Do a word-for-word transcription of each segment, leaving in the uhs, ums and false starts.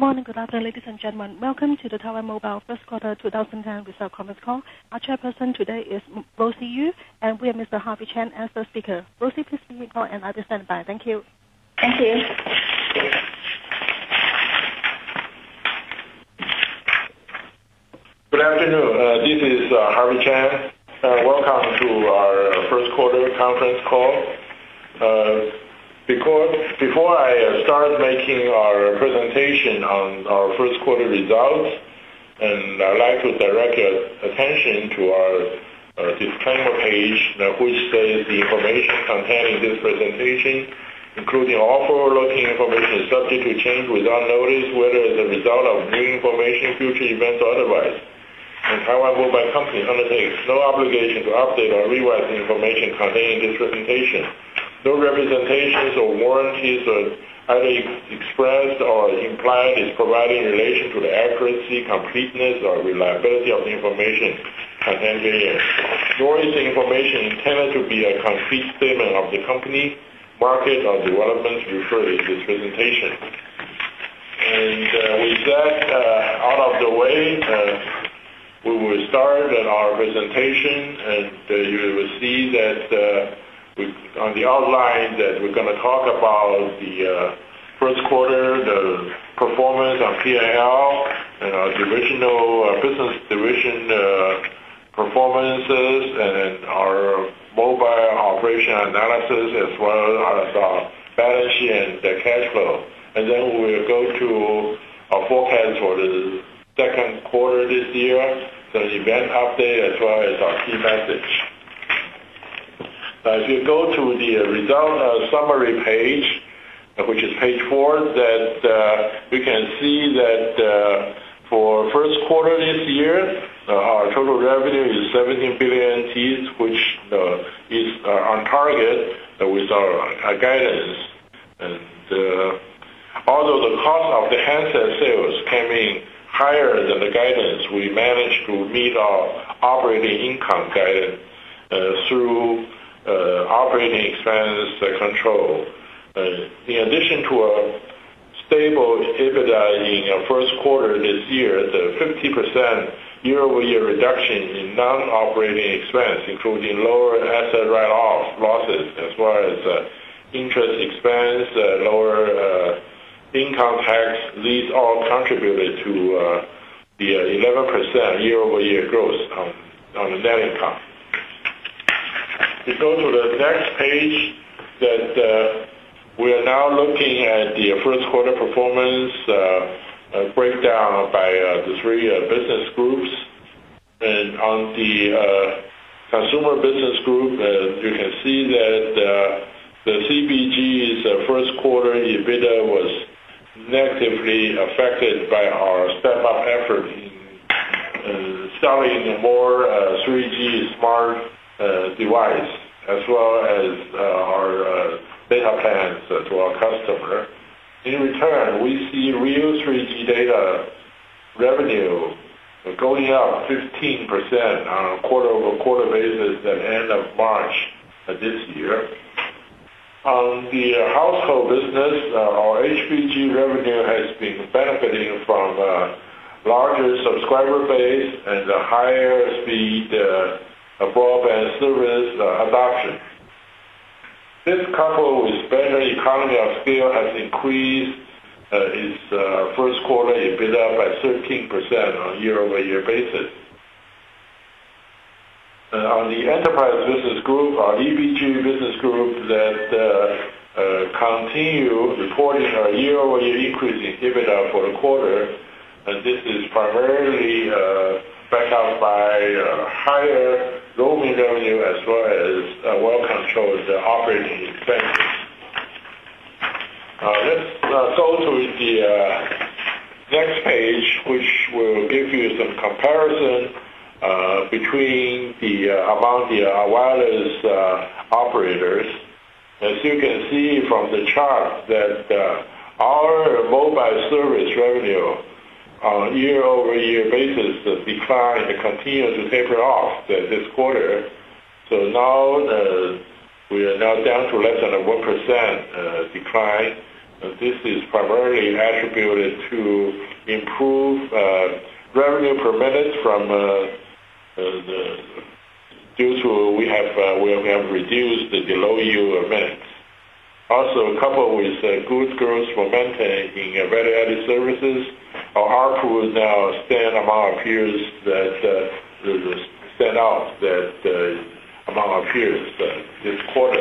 morning, good afternoon, ladies and gentlemen. Welcome to the Taiwan Mobile First Quarter twenty ten Result Conference Call. Our chairperson today is Rosie Yu, and we have Mister Harvey Chan as the speaker. Rosie, please begin the call, and I'll be standing by. Thank you. Thank you. Good afternoon. Uh, this is uh, Harvey Chan. Uh, welcome to our first quarter conference call. Uh, Before, before I start making our presentation on our first quarter results, and I'd like to direct your attention to our uh, disclaimer page, uh, which says the information contained in this presentation, including all forward-looking information, is subject to change without notice, whether as a result of new information, future events, or otherwise. And Taiwan Mobile Company undertakes no obligation to update or revise the information contained in this presentation. No representations or warranties are either expressed or implied is provided in relation to the accuracy, completeness, or reliability of the information contained herein. Nor is the information intended to be a complete statement of the company, market, or developments referred in this presentation. And uh, with that uh, out of the way, uh, we will start our presentation, and uh, you will see that uh, We, on the outline that we're going to talk about the uh, first quarter, the performance on P and L, and our divisional uh, business division uh, performances, and our mobile operation analysis, as well as our balance sheet and the cash flow. And then we'll go to our forecast for the second quarter this year, the event update, as well as our key message. Uh, if you go to the uh, result uh, summary page, uh, which is page four, that uh, we can see that uh, for first quarter this year, uh, our total revenue is seventeen billion N T, which uh, is uh, on target uh, with our, our guidance. And uh, although the cost of the handset sales came in higher than the guidance, we managed to meet our operating income guidance uh, through Uh, operating expense uh, control. Uh, in addition to a stable EBITDA in the first quarter this year, the fifty percent year-over-year reduction in non-operating expense, including lower asset write-off losses, as well as uh, interest expense, uh, lower uh, income tax, these all contributed to uh, the uh, eleven percent year-over-year growth on, on the net income. We go to the next page, that uh, we are now looking at the first quarter performance uh, uh, breakdown by uh, the three uh, business groups. And on the uh, consumer business group, uh, you can see that uh, the C B G's uh, first quarter EBITDA was negatively affected by our step-up effort in uh, selling more uh, three G smart Uh, device, as well as uh, our uh, data plans uh, to our customer. In return, we see real three G data revenue going up fifteen percent on a quarter-over-quarter basis at the end of March uh, this year. On the uh, household business, uh, our H P G revenue has been benefiting from uh, larger subscriber base and a higher speed uh, A broadband service uh, adoption. This, coupled with better economy of scale, has increased uh, its uh, first quarter EBITDA by thirteen percent on a year-over-year basis. Uh, on the enterprise business group, our E B G business group, that uh, uh, continue reporting a year-over-year increase in EBITDA for the quarter, and this is primarily uh, backed up by uh, higher roaming revenue, as well as uh, well-controlled uh, operating expenses. Uh, let's uh, go to the uh, next page, which will give you some comparison uh, between the uh, among the uh, wireless uh, operators. As you can see from the chart, that uh, our mobile service revenue on a year-over-year basis, the decline continues to taper off this quarter. So now uh, we are now down to less than a one percent uh, decline, This is primarily attributed to improved uh, revenue per minute from uh, uh, the, due to we have uh, we have reduced the low yield minutes. Also, coupled with uh, good growth momentum in uh, value-added services, our A R P U now stand among our peers that uh, stand out that uh, among our peers uh, this quarter.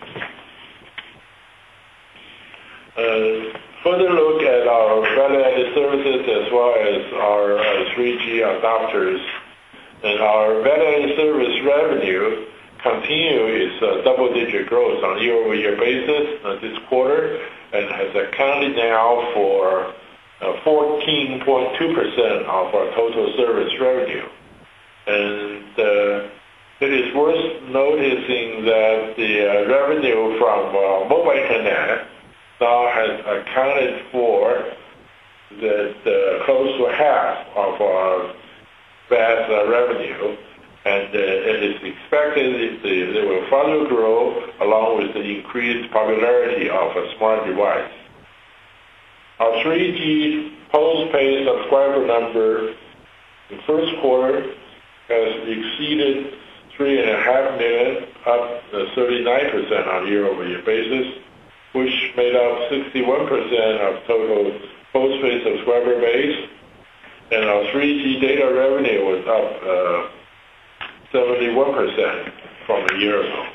Uh, further look at our value-added services as well as our uh, three G adapters. And our value-added service revenue continue its uh, double-digit growth on a year-over-year basis uh, this quarter and has accounted now for uh, fourteen point two percent of our total service revenue. And uh, it is worth noticing that the uh, revenue from uh, mobile internet now has accounted for that uh, close to half of our vast uh, revenue, and uh, it is expected that they will further grow along with the increased popularity of a smart device. Our three G postpaid subscriber number in the first quarter has exceeded three and a half million, up thirty-nine percent on a year-over-year basis, which made up sixty-one percent of total postpaid subscriber base, and our three G data revenue was up uh, seventy-one percent from a year ago.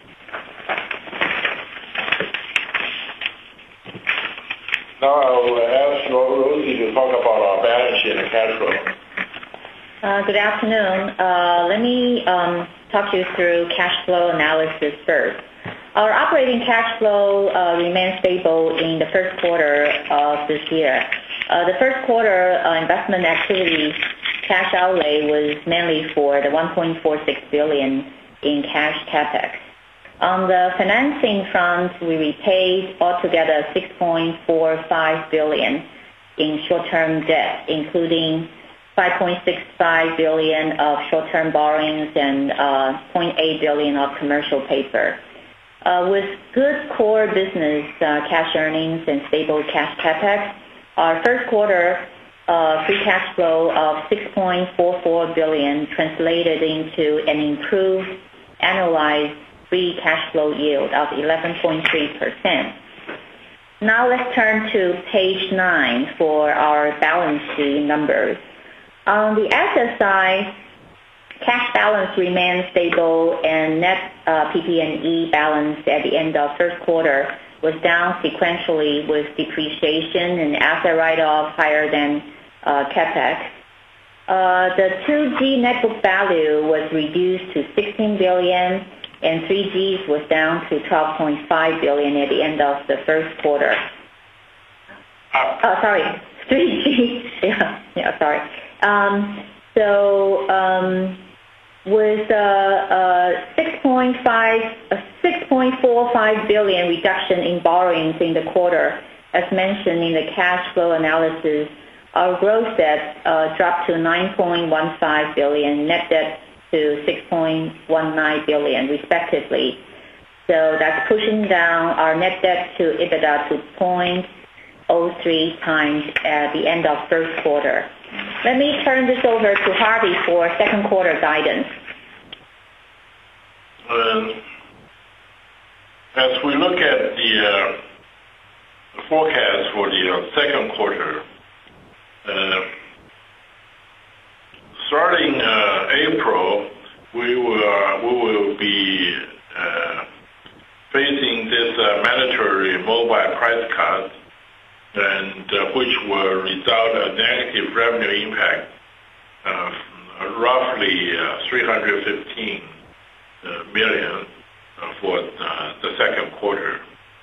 Now I will ask Rosie to talk about our balance sheet and cash flow. Uh, good afternoon. Uh, let me um, talk you through cash flow analysis first. Our operating cash flow uh, remained stable in the first quarter of this year. Uh, the first quarter uh, investment activity cash outlay was mainly for the one point four six billion dollars in cash capex. On the financing front, we repaid altogether six point four five billion dollars in short-term debt, including five point six five billion dollars of short-term borrowings and uh, zero point eight billion dollars of commercial paper. Uh, with good core business uh, cash earnings and stable cash capex, our first quarter uh, free cash flow of six point four four billion dollars translated into an improved annualized free cash flow yield of eleven point three percent. Now let's turn to page nine for our balance sheet numbers. On the asset side, cash balance remained stable, and net uh, P P and E balance at the end of first quarter was down sequentially with depreciation and asset write-off higher than uh, capex. Uh, the two G net book value was reduced to sixteen billion dollars, and three Gs was down to twelve point five billion dollars at the end of the first quarter. Uh, sorry, three G. yeah, yeah, sorry. Um, so um, with a, a six point four five billion dollars reduction in borrowings in the quarter, as mentioned in the cash flow analysis, our gross debt uh, dropped to nine point one five billion dollars, net debt to six point one nine billion dollars, respectively. So that's pushing down our net debt to EBITDA to zero point zero three times at the end of first quarter. Let me turn this over to Harvey for second quarter guidance. Um, as we look at the uh, forecast for the uh, second quarter, uh, starting uh, April, we will uh, we will be uh, facing this uh, mandatory mobile price cut, and uh, which will result in a negative revenue impact of roughly uh, three hundred fifteen uh, million uh, for uh, the second quarter.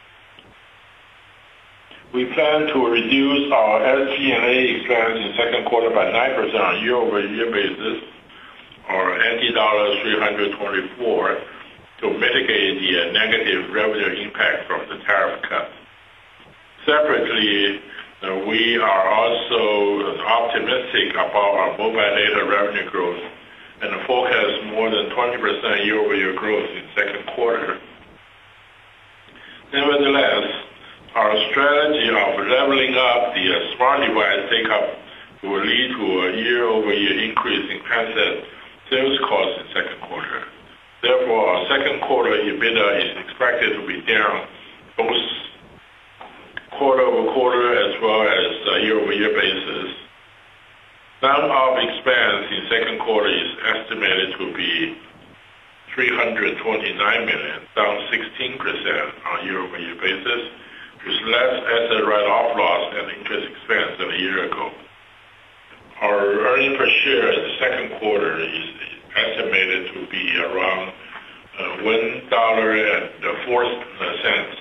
We plan to reduce our S G and A expense in second quarter by nine percent on a year-over-year basis, or N T dollars three hundred twenty-four, to mitigate the uh, negative revenue impact from the tariff cut. Separately, uh, we are also optimistic about our mobile data revenue growth and forecast more than twenty percent year-over-year growth in second quarter. Nevertheless, our strategy of leveling up the uh, smart device take-up will lead to a year-over-year increase in handset sales costs in second quarter. Therefore, our second quarter EBITDA is expected to be down both quarter-over-quarter as well as uh, year-over-year basis. Non-op expense in second quarter is estimated to be three hundred twenty-nine million dollars, down sixteen percent on year-over-year basis, with less asset write-off loss and interest expense than a year ago. Our earnings per share in the second quarter is estimated to be around uh, one dollar and four cents.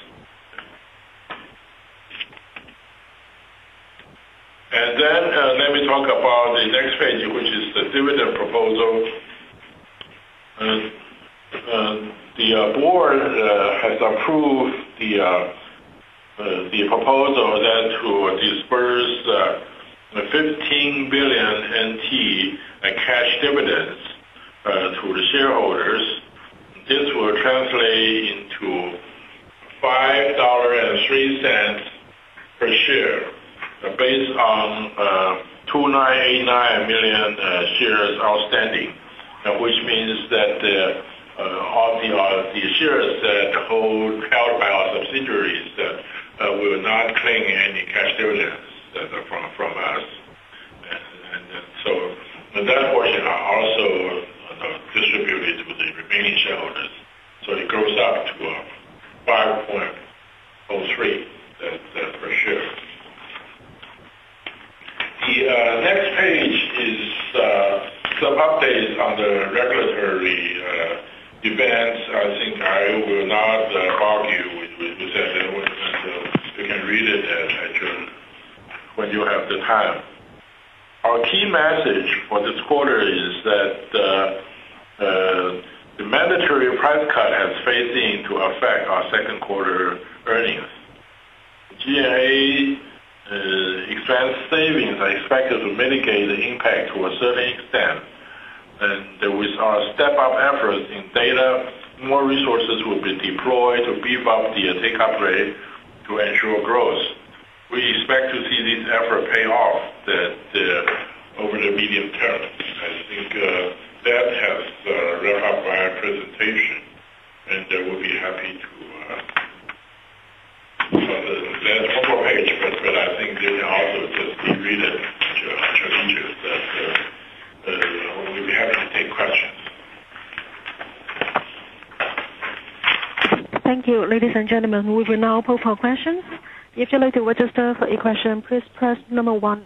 And then uh, let me talk about the next page, which is the dividend proposal. Uh, uh, the uh, board uh, has approved the uh, uh, the proposal that to disperse uh, fifteen billion N T cash dividends uh, to the shareholders. This will translate into five dollars and three cents per share. Uh, based on uh, two thousand nine hundred eighty-nine million uh, shares outstanding, uh, which means that uh, uh, all the, uh, the shares that hold held by our subsidiaries uh, uh, will not claim any cash dividends uh, from from us, and, and so and that portion are also uh, distributed to the remaining shareholders. So it goes up to uh, five point oh three uh, per share. The uh, next page is uh, some updates on the regulatory uh, events. I think I will not uh, argue with, with, with that. Uh, you can read it at, at your, when you have the time. Our key message for this quarter is that uh, uh, the mandatory price cut has phased in to affect our second quarter earnings. G and A Uh, expense savings are expected to mitigate the impact to a certain extent. And uh, with our step-up efforts in data, more resources will be deployed to beef up the uh, take-up rate to ensure growth. We expect to see this effort pay off that, uh, over the medium term. I think uh, that has uh, wrapped up my presentation, and uh, we'll be happy to uh, Uh, there's one more page, but, but I think you can also just read it at your, at your leisure. That uh, uh, we'll be happy to take questions. Thank you, ladies and gentlemen. We will now poll for questions. If you'd like to register for a question, please press number one.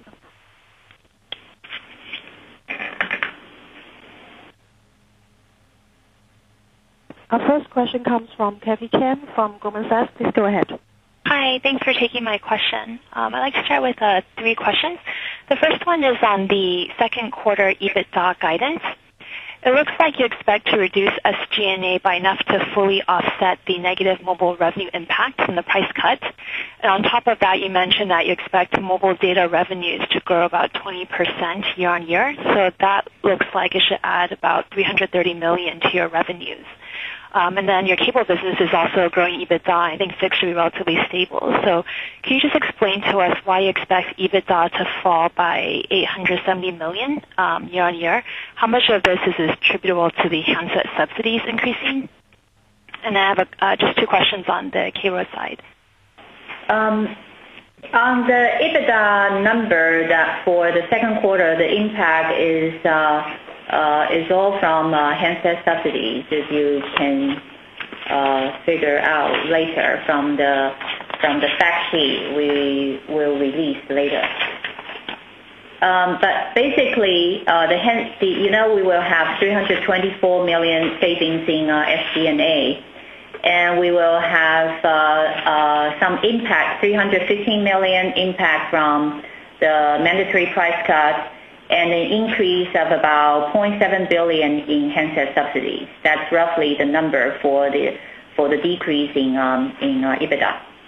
Our first question comes from Kathy Chen from Goldman Sachs. Please go ahead. Hi, thanks for taking my question. Um, I'd like to start with uh, three questions. The first one is on the second quarter EBITDA guidance. It looks like you expect to reduce S G and A by enough to fully offset the negative mobile revenue impact from the price cut. And on top of that, you mentioned that you expect mobile data revenues to grow about twenty percent year on year. So that looks like it should add about three hundred thirty million dollars to your revenues. Um, and then your cable business is also growing EBITDA. I think fixed should be relatively stable. So can you just explain to us why you expect EBITDA to fall by eight hundred seventy million dollars um, year on year? How much of this is attributable to the handset subsidies increasing? And I have a, uh, just two questions on the cable side. Um, on the EBITDA number that for the second quarter, the impact is uh, Uh, is all from uh, handset subsidies, as you can uh, figure out later from the from the fact sheet we will release later. Um, but basically, uh, the, the you know we will have three hundred twenty-four million savings in uh, S G and A, and we will have uh, uh, some impact, three hundred fifteen million impact from the mandatory price cut, and an increase of about zero point seven billion dollars in handset subsidies. That's roughly the number for the for the decrease in um, in uh, EBITDA.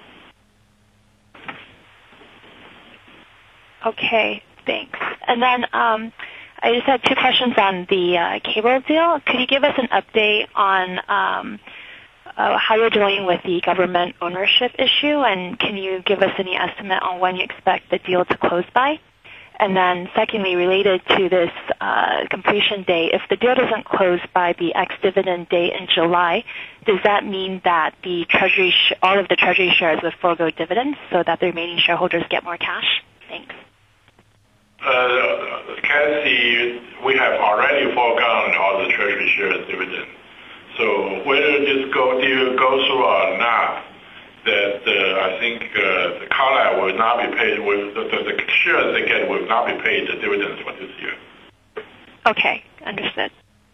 Okay, thanks. And then um, I just had two questions on the uh, cable deal. Could you give us an update on um, uh, how you're dealing with the government ownership issue, and can you give us any estimate on when you expect the deal to close by? And then secondly, related to this uh, completion date, if the deal doesn't close by the ex-dividend date in July, does that mean that the treasury, sh- all of the treasury shares would forego dividends so that the remaining shareholders get more cash? Thanks. Uh, Cassie, we have already foregone all the treasury shares dividends. So whether this go deal goes through or not, that uh, I think uh, the Carlyle will not be paid with the, the, the shares they get will not be paid the dividends for this year. Okay, understood.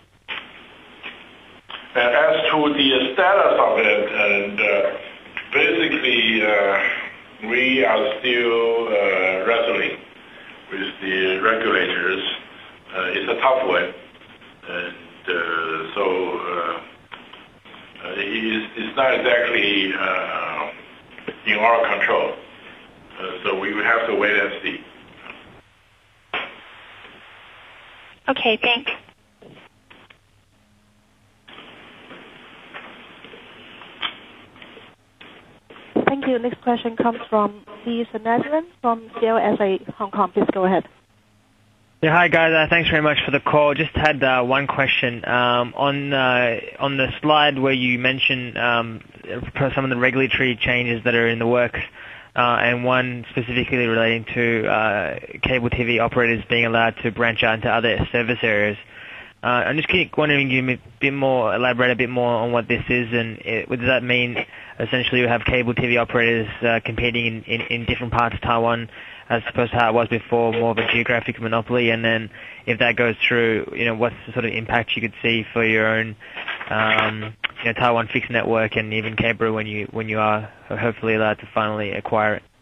And as to the status of it, and uh, basically uh, we are still uh, wrestling with the regulators. Uh, it's a tough one, and uh, so. Uh, Uh, it's, it's not exactly uh, in our control, uh, so we will have to wait and see. Okay, thanks. Thank you. Next question comes from Lee Sanadran from C L S A Hong Kong. Please go ahead. Yeah, hi guys. Uh, thanks very much for the call. Just had uh, one question um, on uh, on the slide where you mentioned um, some of the regulatory changes that are in the works, uh, and one specifically relating to uh, cable T V operators being allowed to branch out into other service areas. Uh, I'm just wondering, you a bit more elaborate a bit more on what this is, and it, what does that mean? Essentially, you have cable T V operators uh, competing in, in, in different parts of Taiwan, as opposed to how it was before, more of a geographic monopoly. And then if that goes through, you know, what's the sort of impact you could see for your own, um, you know, Taiwan fixed network and even cable when you when you are hopefully allowed to finally acquire it?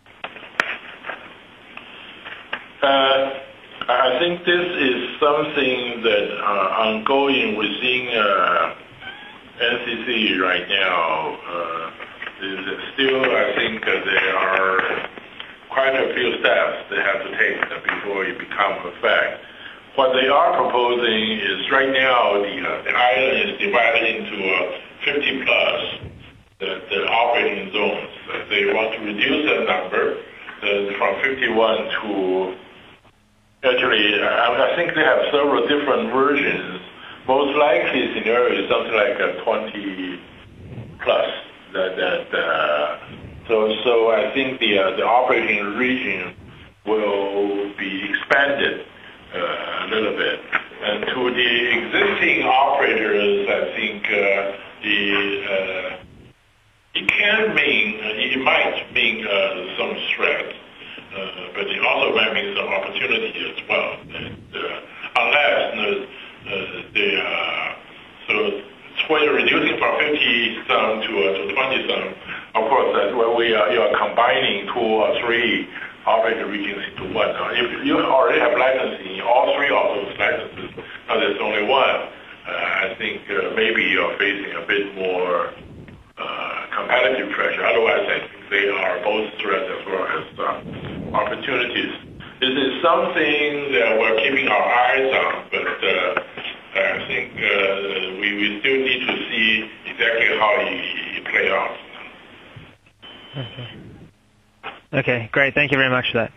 Uh, I think this is something that uh, ongoing within uh, N C C right now. Uh, still, I think uh, there are quite a few steps they have to take before it becomes a fact. What they are proposing is right now the, uh, the island is divided into uh, fifty plus the, the operating zones. Uh, they want to reduce that number uh, from fifty-one to, actually, I, I think they have several different versions. Most likely scenario is something like a twenty plus. That, that uh, So, so I think the uh, the operating region will be expanded uh, a little bit, and to the existing operators, I think uh, the uh, it can mean it might mean uh, some threat, uh, but it also might mean some opportunity as well. And, uh, unless uh, uh, the uh, so. When you're reducing from fifty some to, uh, to twenty some, of course, that's where we are, you are combining two or three operating regions into one. Now, if you already have licensing in all three of those licenses, now there's only one, uh, I think uh, maybe you're facing a bit more uh, competitive pressure. Otherwise, I think they are both threats as well as uh, opportunities. This is something that we're keeping our eyes on, but uh, I think uh, we, we still need to see exactly how it, it play out. Okay. Okay, great. Thank you very much for that.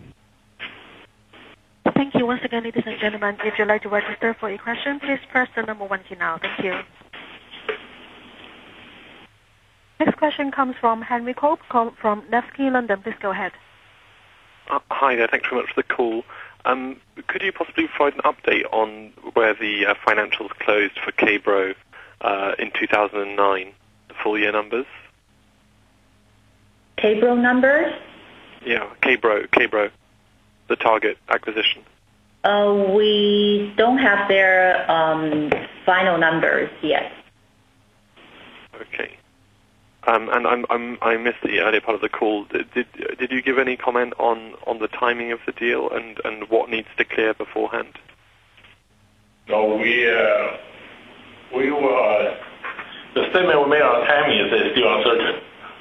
Thank you once again, ladies and gentlemen. If you'd like to register for a question, please press the number one key now. Thank you. Next question comes from Henry Cope from Nevsky, London. Please go ahead. Uh, hi there. Thanks very much for the call. Um, could you possibly provide an update on where the uh, financials closed for K-Bro uh, in two thousand nine, the full year numbers? K-Bro numbers? Yeah, K-Bro, K-Bro, the target acquisition. Uh, we don't have their um, final numbers yet. Okay. Um, and I'm, I'm, I missed the earlier part of the call. Did, did, did you give any comment on, on the timing of the deal and, and what needs to clear beforehand? No, we uh, we were the statement we made on timing is still uncertain.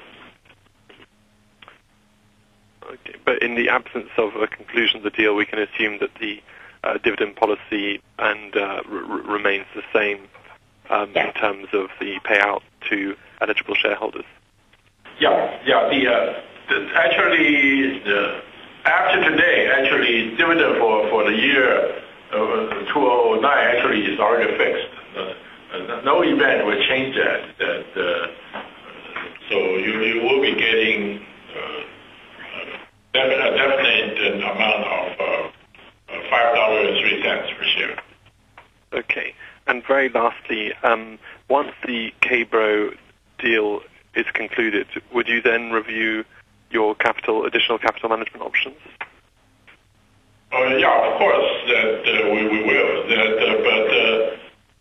Okay, but in the absence of a conclusion of the deal, we can assume that the uh, dividend policy and uh, r- remains the same um, yes. in terms of the payout to eligible shareholders? Yeah, yeah. The, uh, the actually the, after today, actually dividend for, for the year uh, two thousand nine actually is already fixed. Uh, no event will change that. That uh, so you, you will be getting uh, a definite amount of uh, five dollars and three cents per share. Okay. And very lastly, um, once the K-Bro deal is concluded, would you then review your capital, additional capital management options? Uh, yeah, of course, that uh, we, we will. That, uh, but uh,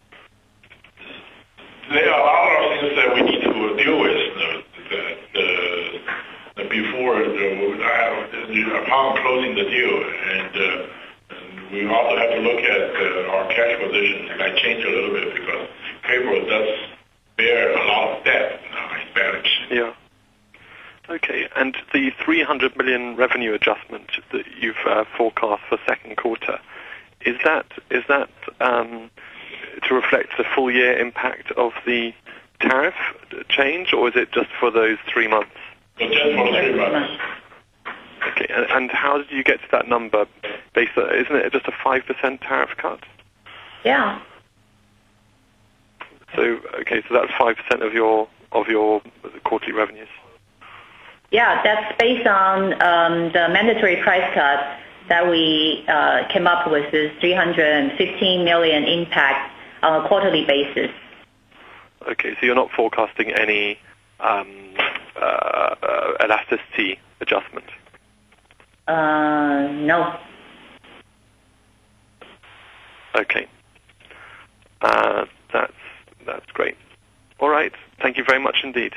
there are a lot of things that we need to deal with uh, that uh, before the, uh, upon closing the deal, and, uh, and we also have to look at uh, our cash position. It might change a little bit because K-Bro does bear a lot of debt now in balance sheet. Yeah. Okay, and the three hundred million revenue adjustment that you've uh, forecast for second quarter, is that is that um, to reflect the full year impact of the tariff change, or is it just for those three months? So just for three months. Okay, and, and how did you get to that number? Based on, isn't it just a five percent tariff cut? Yeah. So okay, so that's five percent of your of your quarterly revenues. Yeah, that's based on um, the mandatory price cut that we uh, came up with is three hundred fifteen million impact on a quarterly basis. Okay, so you're not forecasting any um, uh, uh, elasticity adjustment? Uh, no. Okay. Uh, that's that's great. All right. Thank you very much indeed.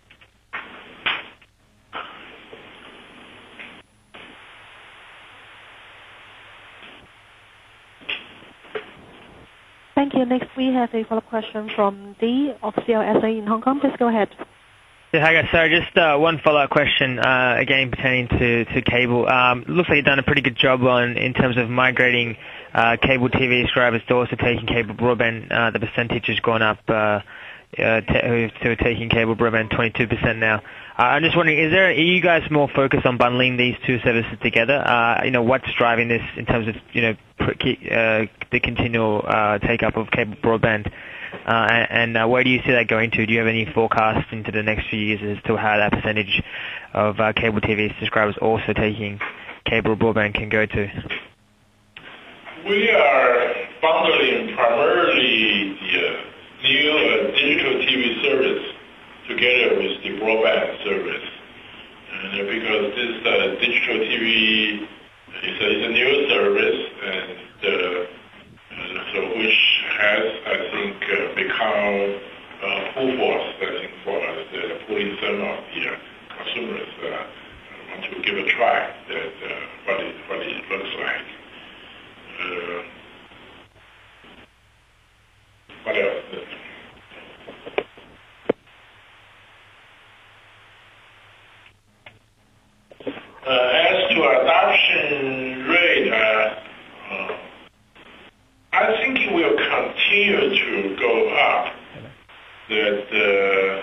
Thank you. Next, we have a follow-up question from Dee of C L S A in Hong Kong. Please go ahead. Yeah, hi guys. Sorry, just uh, one follow-up question, uh, again pertaining to, to cable. Um, looks like you've done a pretty good job on in terms of migrating uh, cable T V subscribers to also taking cable broadband. Uh, the percentage has gone up uh, uh, to, to taking cable broadband twenty-two percent now. Uh, I'm just wondering, is there are you guys more focused on bundling these two services together? Uh, you know, what's driving this in terms of you know uh, the continual uh, take-up of cable broadband? Uh, and and uh, where do you see that going to? Do you have any forecasts into the next few years as to how that percentage of uh, cable T V subscribers also taking cable broadband can go to? We are bundling primarily the uh, new uh, digital T V service together with the broadband service. And uh, because this uh, digital T V is a, is a new service, and uh, uh, so which has, I think, uh, become uh, full force, I think, for us, uh, pulling some of the uh, consumers uh, want to give a try that uh, what it what it looks like. Uh, what else? Uh, as to adoption rate, uh, uh, I think it will continue to go up. That uh,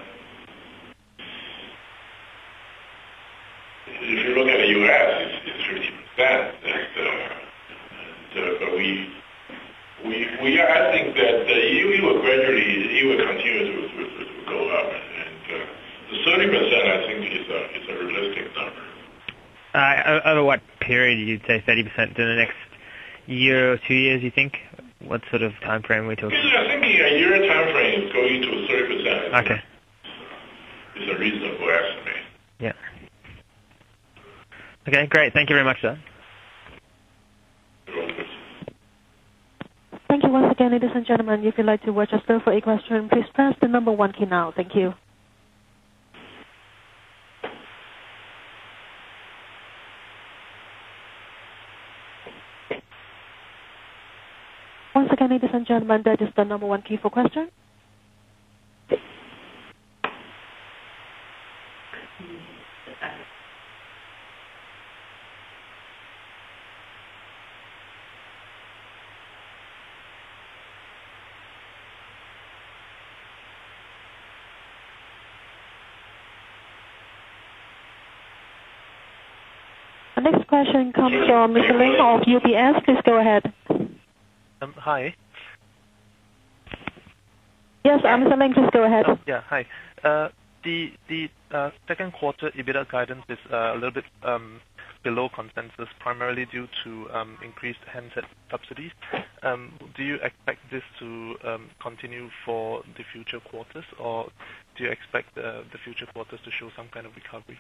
if you look at the U S, it's, it's fifty percent. That, uh, and, uh, but we, we, we, I think that uh, it, it will gradually, it will continue to, to, to, to go up. And uh, the thirty percent, I think, is a, is a realistic number. Uh, over what period you'd say thirty percent? In the next year or two years, you think? What sort of time frame are we talking? I think in a year time frame is going to thirty percent. Okay. It's a reasonable estimate. Yeah. Okay, great. Thank you very much, sir. Thank you once again, ladies and gentlemen. If you'd like to register for a question, please press the number one key now. Thank you. Once again, ladies and gentlemen, that is the number one key for question. next question comes from Mister Ling of U B S. Please go ahead. Um, hi. Yes, uh, Mister Ling, please go ahead. Uh, yeah, hi. Uh, the the uh, second quarter EBITDA guidance is uh, a little bit um, below consensus, primarily due to um, increased handset subsidies. Um, do you expect this to um, continue for the future quarters, or do you expect uh, the future quarters to show some kind of recovery?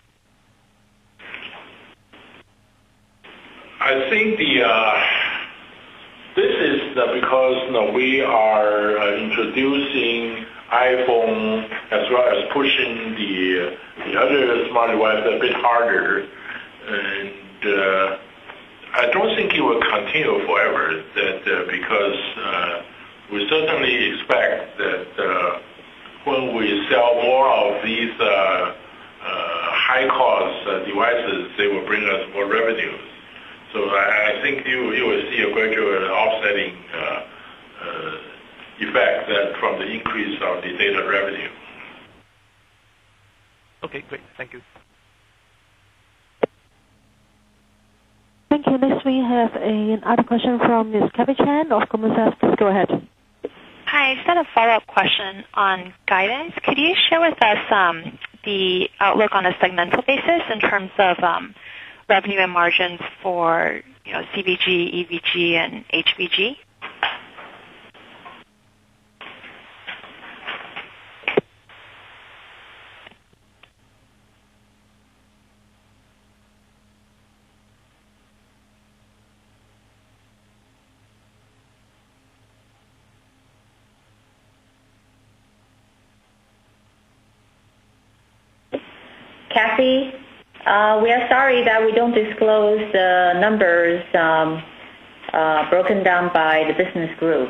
I think the uh, this is uh, because you know, we are uh, introducing iPhone as well as pushing the the other smart devices a bit harder, and uh, I don't think it will continue forever. That uh, because uh, we certainly expect that uh, when we sell more of these uh, uh, high-cost uh, devices, they will bring us more revenues. So I, I think you you will see a gradual offsetting uh, uh, effect that from the increase of the data revenue. Okay, great. Thank you. Thank you. Next, we have a, another question from Miz Kathy Chan of Goldman Sachs. Please go ahead. Hi, I just had a follow-up question on guidance. Could you share with us um, the outlook on a segmental basis in terms of um, revenue and margins for you know C V G, E V G, and H V G? Kathy, uh, we are sorry that we don't disclose the numbers um, uh, broken down by the business groups.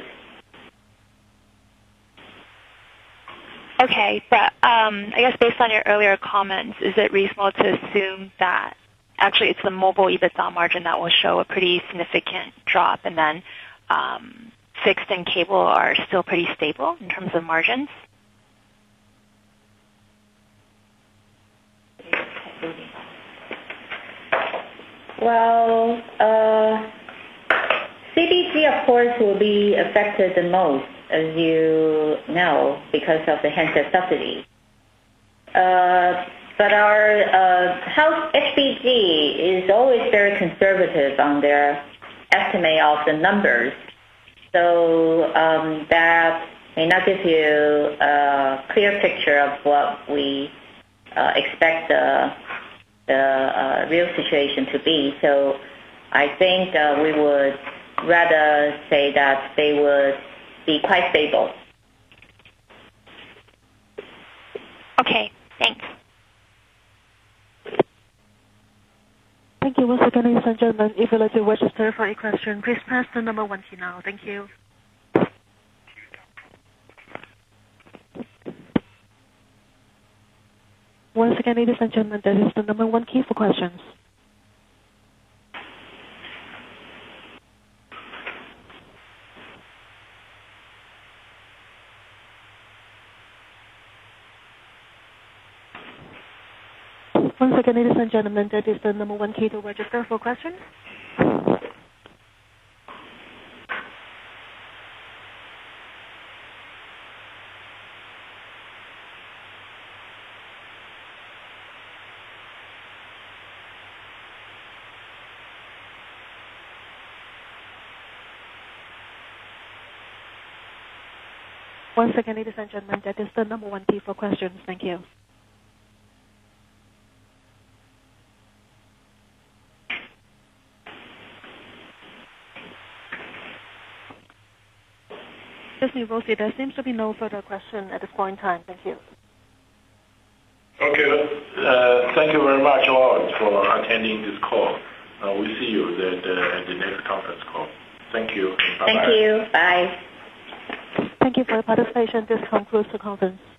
Okay, but um, I guess based on your earlier comments, is it reasonable to assume that actually it's the mobile EBITDA margin that will show a pretty significant drop, and then um, fixed and cable are still pretty stable in terms of margins? Well, uh, C V G, of course, will be affected the most, as you know, because of the handset subsidy. Uh, but our uh, house H V G is always very conservative on their estimate of the numbers. So um, that may not give you a clear picture of what we uh, expect the, the uh, real situation to be. So I think uh, we would rather say that they would be quite stable. Okay, thanks. Thank you once again, ladies and gentlemen. If you'd like to register for a question, please press the number one key now. Thank you. Once again, ladies and gentlemen, that is the number one key for questions. Once again, ladies and gentlemen, that is the number one key to register for questions. Once again, ladies and gentlemen, that is the number one key for questions. Thank you. Excuse me, Rosie, there seems to be no further question at this point in time. Thank you. Okay. Uh, thank you very much all for attending this call. Uh, we see you at the, at the next conference call. Thank you. Bye-bye. Thank you. Bye. Thank you for your participation. This concludes the conference.